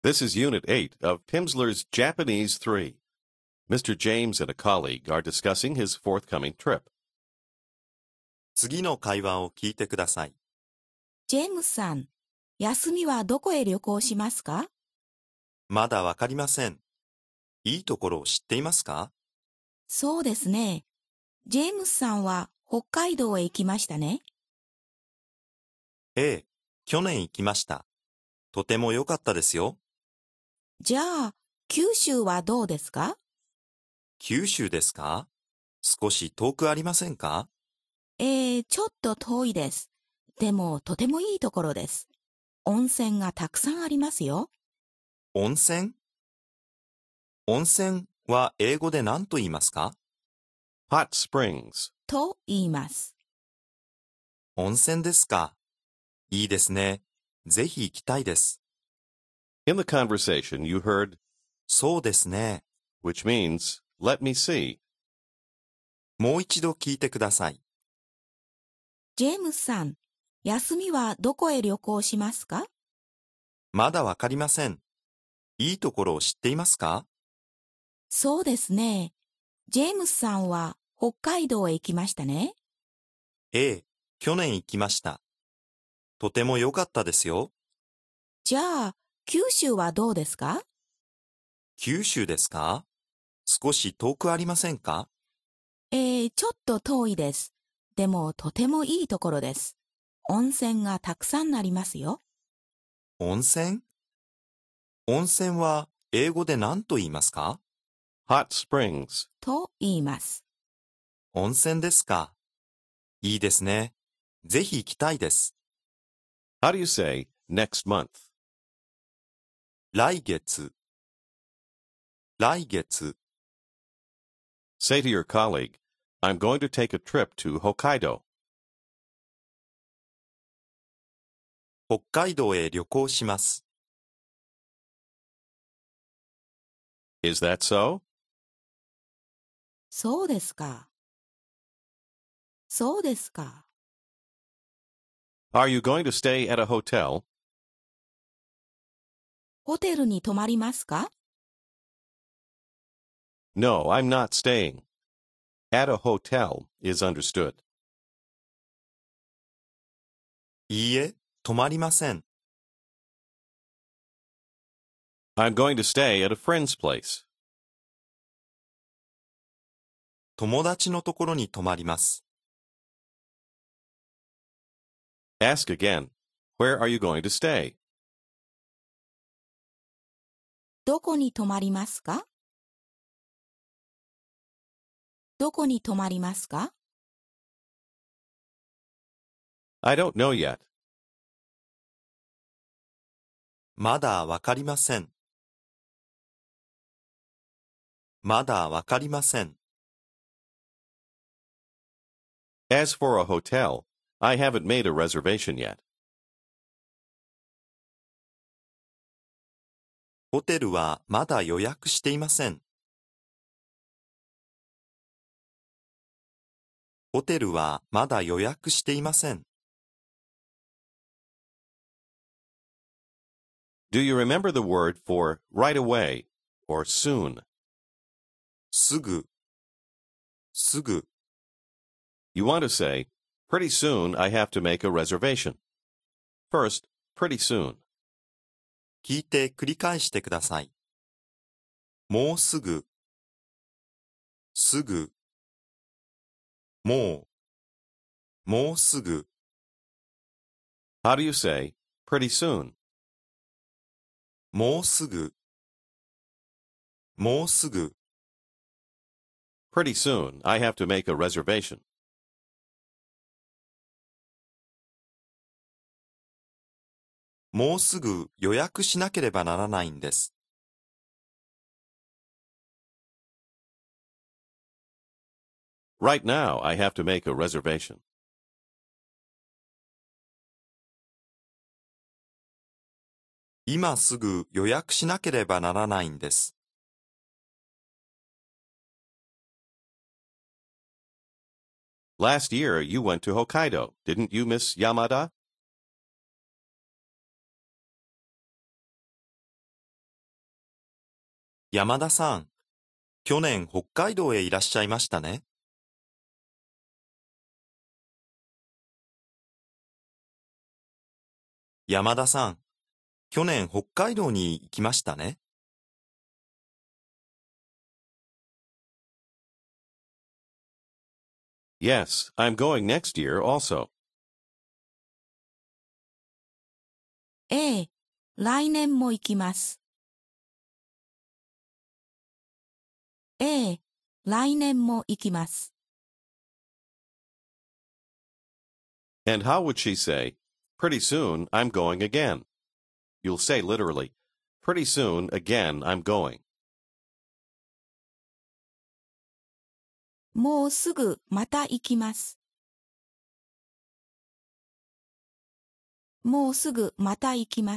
This is Unit 8 of Pimsleur's Japanese 3. Mr. James and a colleague are discussing his forthcoming trip. 次の会話を聞いてください。 ジェームスさん、休みはどこへ旅行しますか？ まだわかりません。いいところを知っていますか？ そうですね。ジェームスさんは北海道へ行きましたね。 ええ、去年行きました。とても良かったですよ。 じゃあ、九州はどうですか？ 九州ですか？少し遠くありませんか？ ちょっと遠いです。でもとてもいいところです。温泉がたくさんありますよ。 温泉？温泉は英語で何と言いますか？ Hot springs. と言います。 温泉ですか。いいですね。ぜひ行きたいです。 In the conversation, you heard, そうですね。 which means, let me see. もう一度聞いてください。 ジェームスさん、休みはどこへ旅行しますか？ まだわかりません。いいところを知っていますか？ そうですね。ジェームスさんは北海道へ行きましたね。 ええ、去年行きました。とても良かったですよ。 じゃあ、九州はどうですか？ 九州ですか？少し遠くありませんか？ ちょっと遠いです。でもとてもいいところです。温泉がたくさんありますよ。 温泉？温泉は英語で何と言いますか？ Hot springs. と言います。 温泉ですか。いいですね。ぜひ行きたいです。 How do you say next month? 来月。来月。 Say to your colleague, I'm going to take a trip to Hokkaido. 北海道へ旅行します。 Is that so? そうですか。そうですか。 Are you going to stay at a hotel? ホテルに泊まりますか？ No, I'm not staying. At a hotel is understood. いいえ、泊まりません。 I'm going to stay at a friend's place. 友達のところに泊まります。 Ask again. Where are you going to stay? どこに泊まりますか？どこに泊まりますか？ I don't know yet. まだわかりません。まだわかりません。 As for a hotel, I haven't made a reservation yet. ホテルはまだ予約していません。ホテルはまだ予約していません。 Do you remember the word for right away or soon? すぐ、すぐ。 You want to say, pretty soon I have to make a reservation. First, pretty soon. 聞いて繰り返してください。もうすぐ、すぐ。もう、もうすぐ。 How do you say, pretty soon? もうすぐ、もうすぐ。 Pretty soon I have to make a reservation. もうすぐ予約しなければならないんです。 Right now I have to make a reservation. 今すぐ予約しなければならないんです。 Last year you went to Hokkaido, didn't you, Miss Yamada? 山田さん、去年北海道へいらっしゃいましたね。山田さん、去年北海道に行きましたね。 Yes, I'm going next year also. ええ、来年も行きます。ええ、来年も行きます。 And how would she say, pretty soon I'm going again? You'll say literally, pretty soon again I'm going. もうすぐまた行きます。もうすぐまた行きます。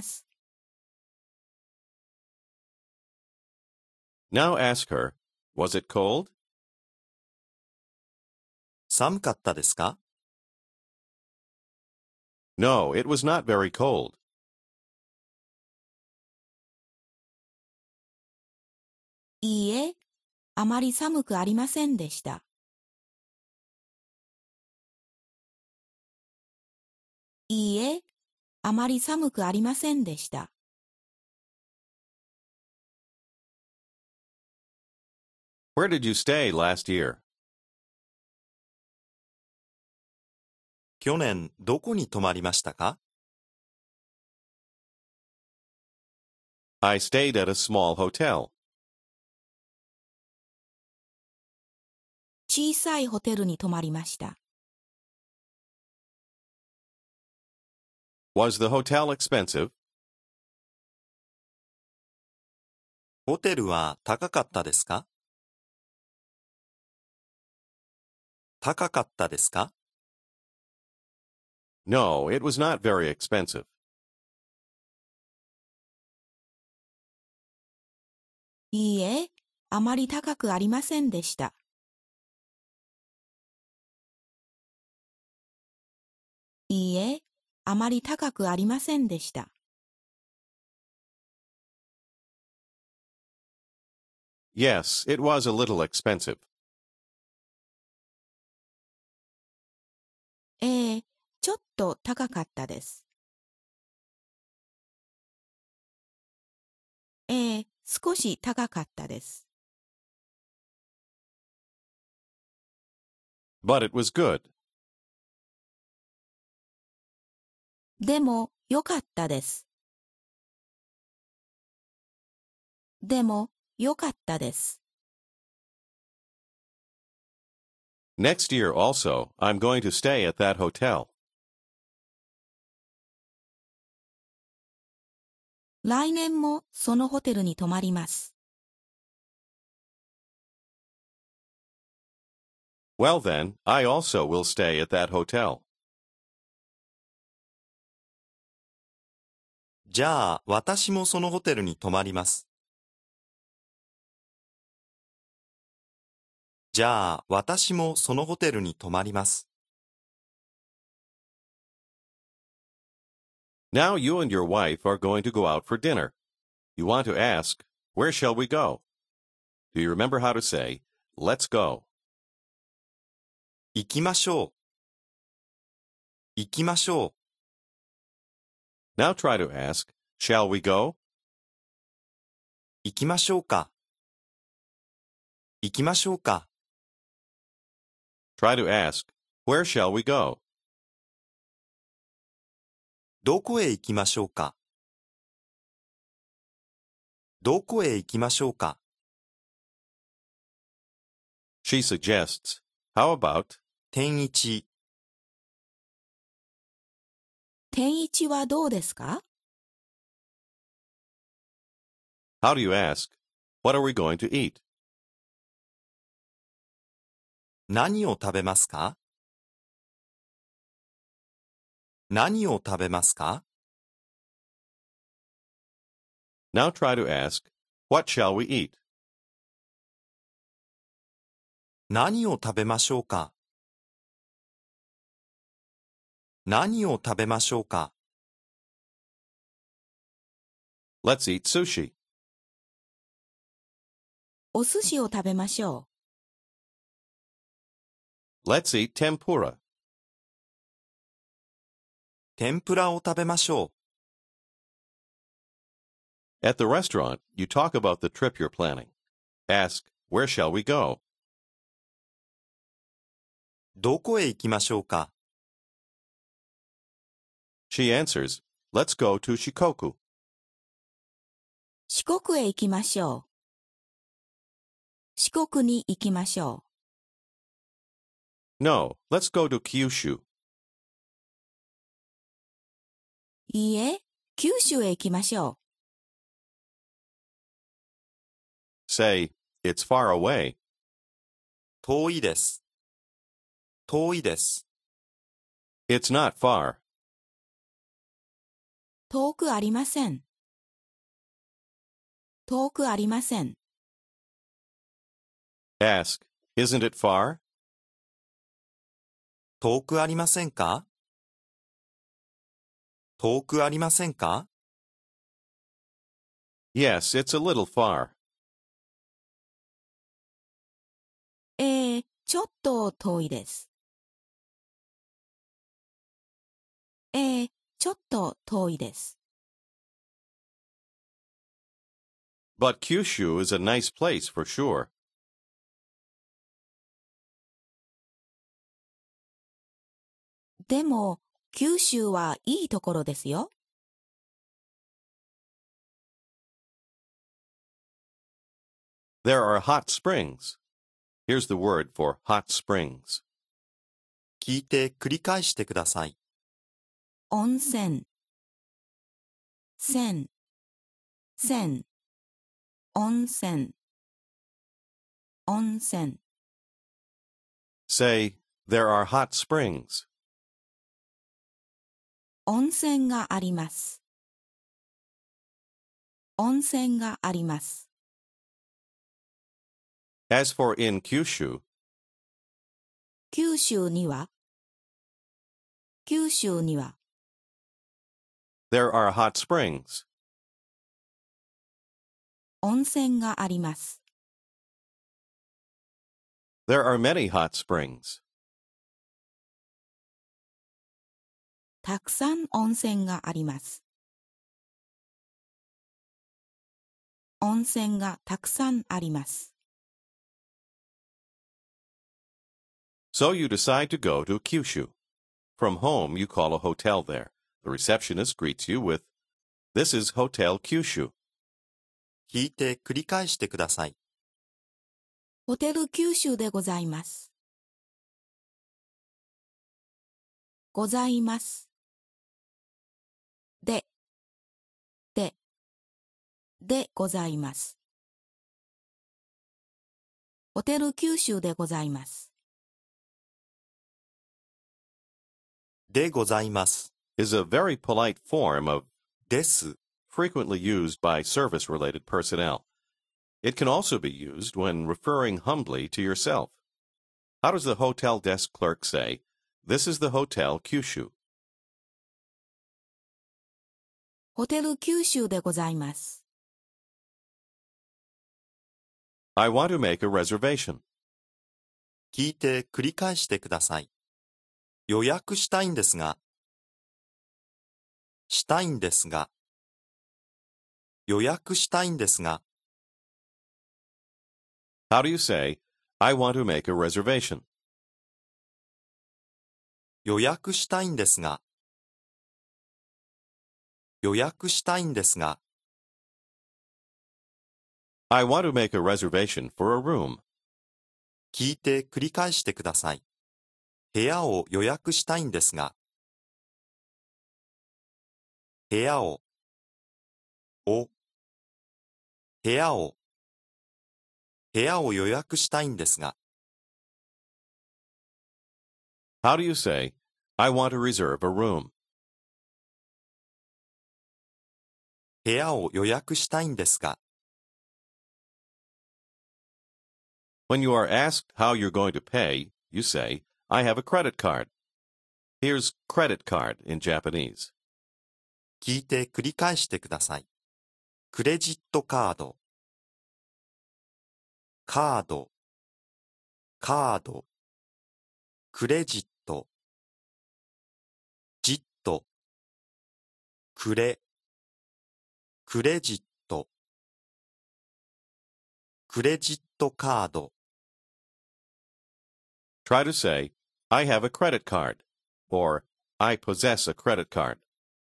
Now ask her, was it cold? 寒かったですか？ No, it was not very cold. いいえ、あまり寒くありませんでした。いいえ、あまり寒くありませんでした。 Where did you stay last year? 去年どこに泊まりましたか？ I stayed at a small hotel. 小さいホテルに泊まりました。 Was the hotel expensive? ホテルは高かったですか？高かったですか？ No, it was not very expensive. いいえ、あまり高くありませんでした。いいえ、あまり高くありませんでした。 Yes, it was a little expensive. ええ、ちょっと高かったです。ええ、少し高かったです。 But it was good. でも、よかったです。でも、よかったです。 Next year also, I'm going to stay at that hotel. 来年もそのホテルに泊まります。 Well then, I also will stay at that hotel. じゃあ、私もそのホテルに泊まります。じゃあ、私もそのホテルに泊まります。 Now you and your wife are going to go out for dinner. You want to ask, where shall we go? Do you remember how to say, let's go? 行きましょう。行きましょう。 Now try to ask, shall we go? 行きましょうか。行きましょうか。 Try to ask, where shall we go? どこへ行きましょうか。どこへ行きましょうか。 She suggests, how about, 天一。 天一はどうですか？ how do you ask, what are we going to eat? 何を食べますか？何を食べますか？ Now try to ask, what shall we eat? 何を食べましょうか。何を食べましょうか。 Let's eat sushi. お寿司を食べましょ Let's eat tempura. 天ぷらを食べましょ At the restaurant, you talk about the trip you're planning. Ask, where shall we go? う。どこへ行きましょうか。 She answers, let's go to Shikoku. う。四国へ行きましょう。四国に行きましょ No, let's go to Kyushu. う。いいえ、九州へ行きましょ Say, it's far away. 遠いです。遠いです。 It's not far. う。遠くありません。遠くありません。 Ask, isn't it far? 遠くありませんか。遠くありませんか。 Yes, it's a little far. ちょっと遠いです。ちょっと遠いです。 But Kyushu is a nice place for sure. でも、九州はいいところですよ。 There are hot springs. Here's the word for hot springs. 聞いて繰り返してください。 温泉、泉、泉、温泉、温泉。 Say, there are hot springs. 温泉があります。温泉があります。 As for in Kyushu, 九州には、九州には、 there are hot springs. 温泉があります。 There are many hot springs. たくさん温泉があります。温泉がたくさんあります。 So you decide to go to Kyushu. From home, you call a hotel there. The receptionist greets you with, "This is Hotel Kyushu." 聞いて繰り返してください。 ホテル九州でございます。ございます。で、でございます。ホテル九州でございます。 でございます。 Is a very polite form of です。 frequently used by service-related personnel. It can also be used when referring humbly to yourself. How does the hotel desk clerk say, "This is the Hotel Kyushu"? ホテル九州でございます。 I want to make a reservation. 聞いて繰り返してください。予約したいんですが、したいんですが、予約したいんですが、 How do you say, "I want to make a reservation"? 予約したいんですが、予約したいんですが、 I want to make a reservation for a room. 聞いて繰り返してください。部屋を予約したいんですが、部屋を、部屋を、部屋を予約したいんですが、 How do you say, "I want to reserve a room"? 部屋を予約したいんですが、 When you are asked how you're going to pay, you say, "I have a credit card." Here's credit card in Japanese. 聞いて繰り返してください。クレジットカード、 カード、カード、クレジット、ジット、クレ、クレジット、クレジットカード、 Try to say, I have a credit card, or I possess a credit card.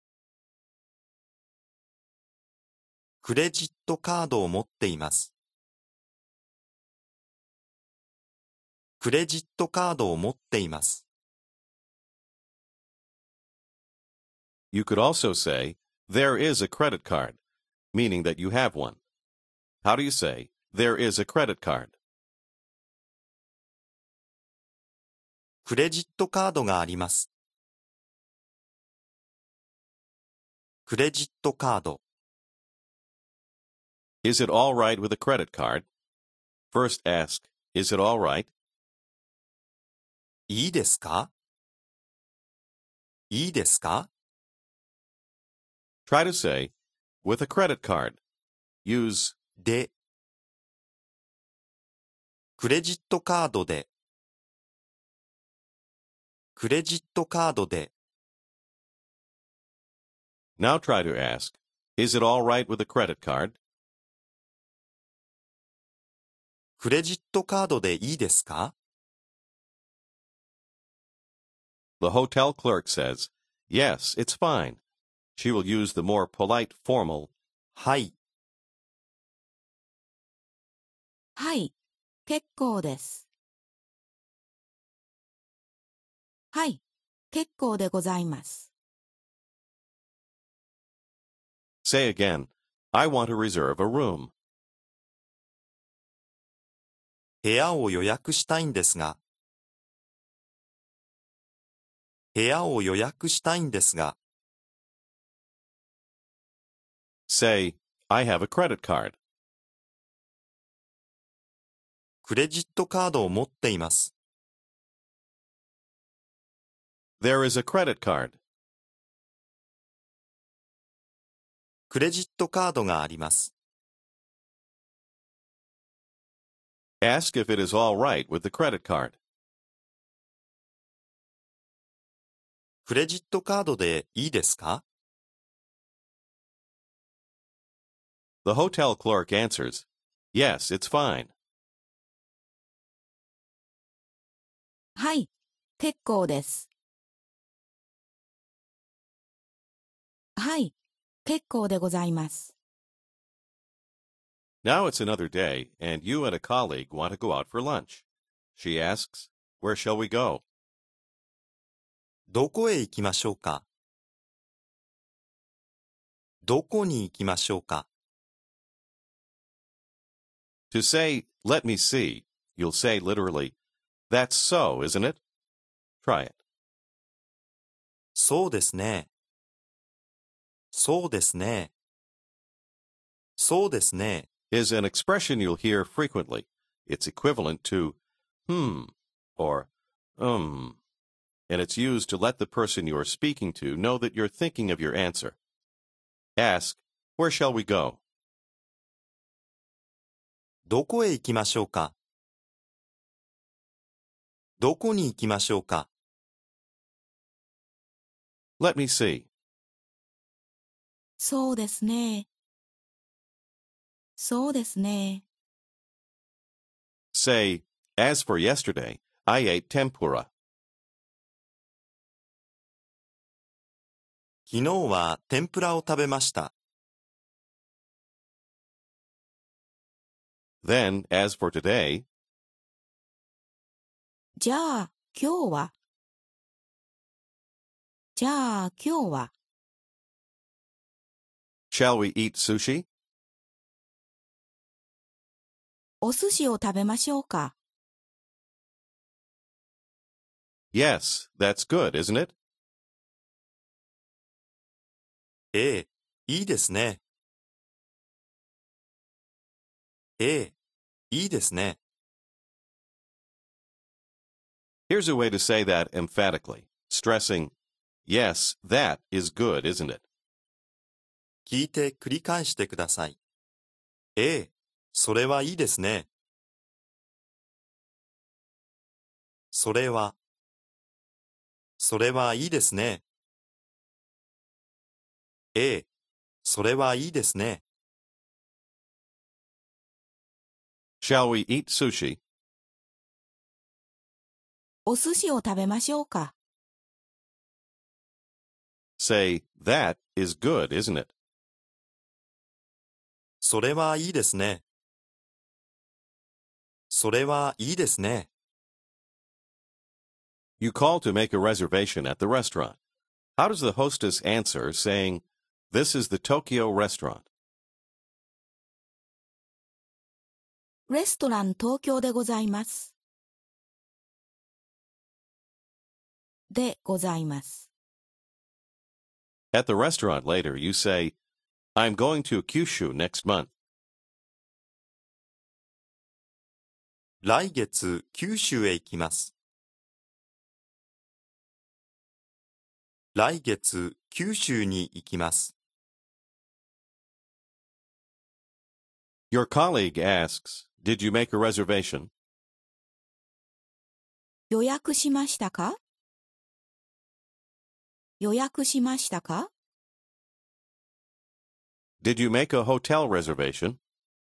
クレジットカードを持っています。クレジットカードを持っています。 You could also say, there is a credit card, meaning that you have one. How do you say, there is a credit card? クレジットカードがあります。クレジットカード。 Is it all right with a credit card? First ask, is it all right? いいですか？いいですか？ Try to say, with a credit card. Use で、クレジットカードで、クレジットカードで、 Now try to ask, is it all right with a credit card? クレジットカードでいいですか？ The hotel clerk says, yes, it's fine. She will use the more polite formal はい、 はい、結構です。はい、結構でございます。 Say again, I want to reserve a room. 部屋を予約したいんですが、部屋を予約したいんですが、 Say, I have a credit card. クレジットカードを持っています。 There is a credit card. クレジットカードがあります。 Ask if it is all right with the credit card. クレジットカードでいいですか？ The hotel clerk answers, yes, it's fine. はい、結構です。はい、結構でございます。 Now it's another day, and you and a colleague want to go out for lunch. She asks, where shall we go? どこへ行きましょうか？どこに行きましょうか？ To say, let me see, you'll say literally, that's so, isn't it? Try it. そうですね。そうですね。そうですね。 Is an expression you'll hear frequently. It's equivalent to or and it's used to let the person you are speaking to know that you're thinking of your answer. Ask, where shall we go? どこへ行きましょうか？どこに行きましょうか？ Let me see. そうですね。そうですね。 Say, as for yesterday, I ate tempura. 昨日は天ぷらを食べました。 Then, as for today, じゃあ、今日は。じゃあ、今日は。 shall we eat sushi? お寿司を食べましょうか。 Yes, that's good, isn't it? ええ、いいですね。ええ、いいですね。 Here's a way to say that emphatically, stressing, yes, that is good, isn't it? 聞いて繰り返してください。ええ、それはいいですね。 それは、それはいいですね。ええ、それはいいですね。 Shall we eat sushi? お寿司を食べましょうか。 Say, that is good, isn't it? それはいいですね。それはいいですね。 You call to make a reservation at the restaurant. How does the hostess answer saying, "This is the Tokyo restaurant"? レストラン東京でございます。でございます。 At the restaurant later, you say, "I'm going to Kyushu next month." 来月、九州へ行きます。来月、九州に行きます。 Your colleague asks, "Did you make a reservation?" 予約しましたか？予約しましたか？ Did you make a hotel reservation?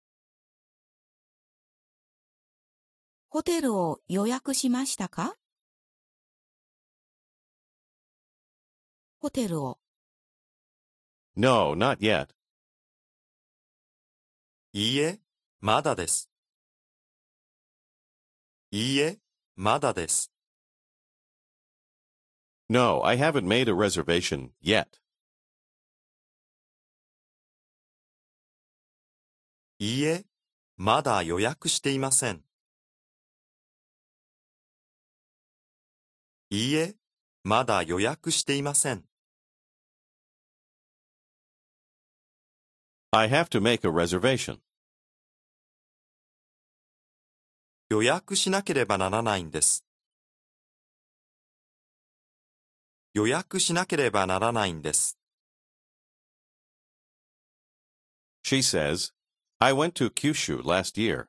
ホテルを予約しましたか？ホテルを。 No, not yet. いいえ、まだです。いいえ、まだです。 No, I haven't made a reservation yet. いいえ、まだ予約していません。いいえ、まだ予約していません。 I have to make a reservation. 予約しなければならないんです。予約しなければならないんです。 She says, "I went to Kyushu last year."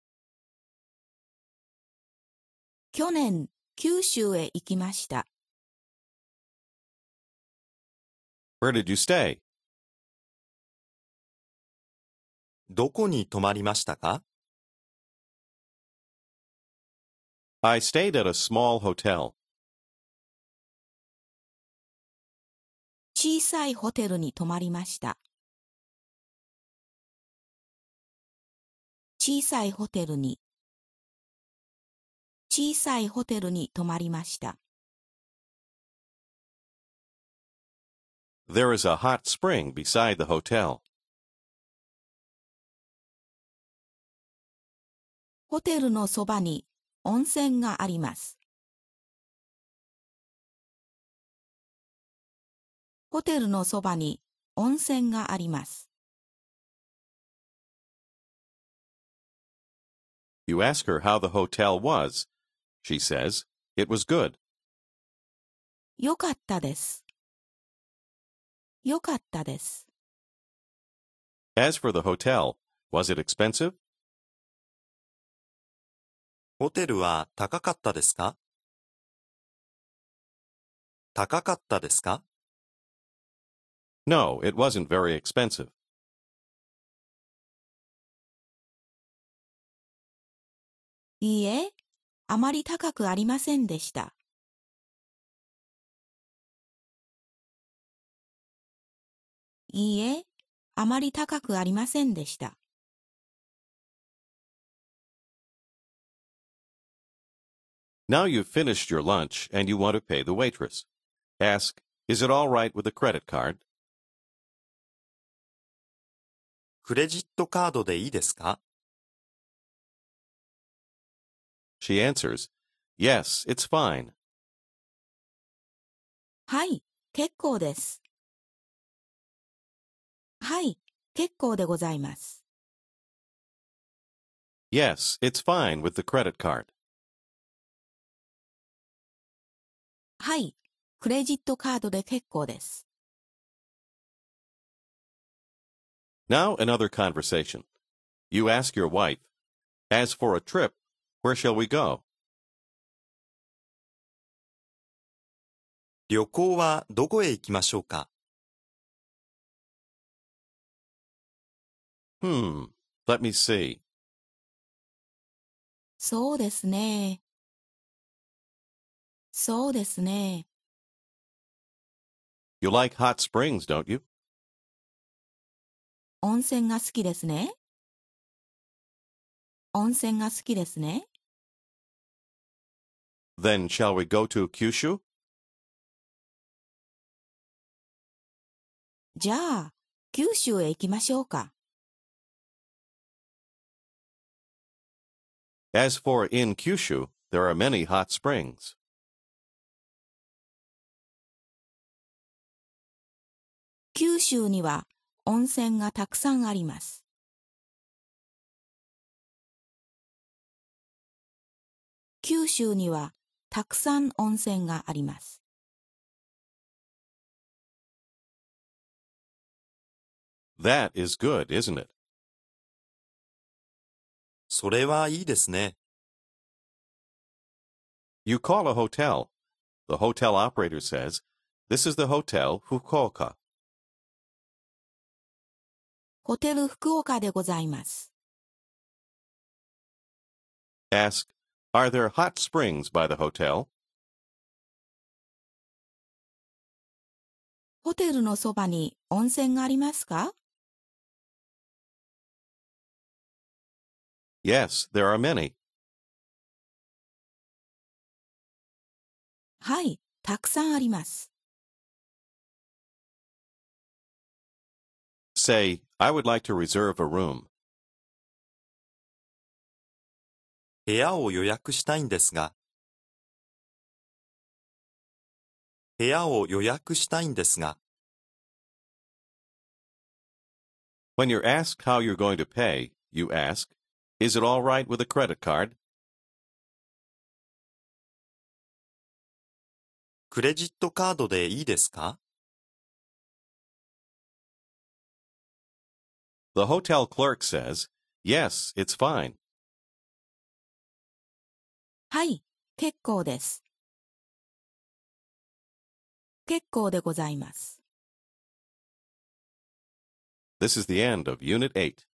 去年、九州へ行きました。 Where did you stay? どこに泊まりましたか？ I stayed at a small hotel. 小さいホテルに泊まりました。小さいホテルに。小さいホテルに泊まりました。 There is a hot spring beside the hotel. ホテルのそばに温泉があります。ホテルのそばに温泉があります。 You ask her how the hotel was. She says, "It was good." よかったです。よかったです。 As for the hotel, was it expensive? ホテルは高かったですか？高かったですか？ No, it wasn't very expensive. いいえ、あまり高くありませんでした。いいえ、あまり高くありませんでした。 Now you've finished your lunch and you want to pay the waitress. Ask, "Is it all right with a credit card?" クレジットカードでいいですか？ She answers, "Yes, it's fine." はい、結構です。はい、結構でございます。 Yes, it's fine with the credit card. はい、クレジットカードで結構です。 Now another conversation. You ask your wife, "As for a trip, where shall we go?" 旅行はどこへ行きましょうか？ Let me see. そうですね。そうですね。 You like hot springs, don't you? 温泉が好きですね。温泉が好きですね。 Then shall we go to Kyushu? じゃあ、九州へ行きましょうか。 As for in Kyushu, there are many hot springs. 九州には温泉がたくさんあります。九州にはたくさん温泉があります。 That is good, isn't it? それはいいですね。 You call a hotel. The hotel operator says, "This is the Hotel Fukuoka." ホテル福岡でございます。 Ask, "Are there hot springs by the hotel?" ホテルのそばに温泉がありますか？ Yes, there are many. はい、たくさんあります。 Say, "I would like to reserve a room." 部屋を予約したいんですが。部屋を予約したいんですが。 When you're asked how you're going to pay, you ask, "Is it all right with a credit card?" クレジットカードでいいですか？ The hotel clerk says, "Yes, it's fine." はい、結構です。結構でございます。 This is the end of Unit 8.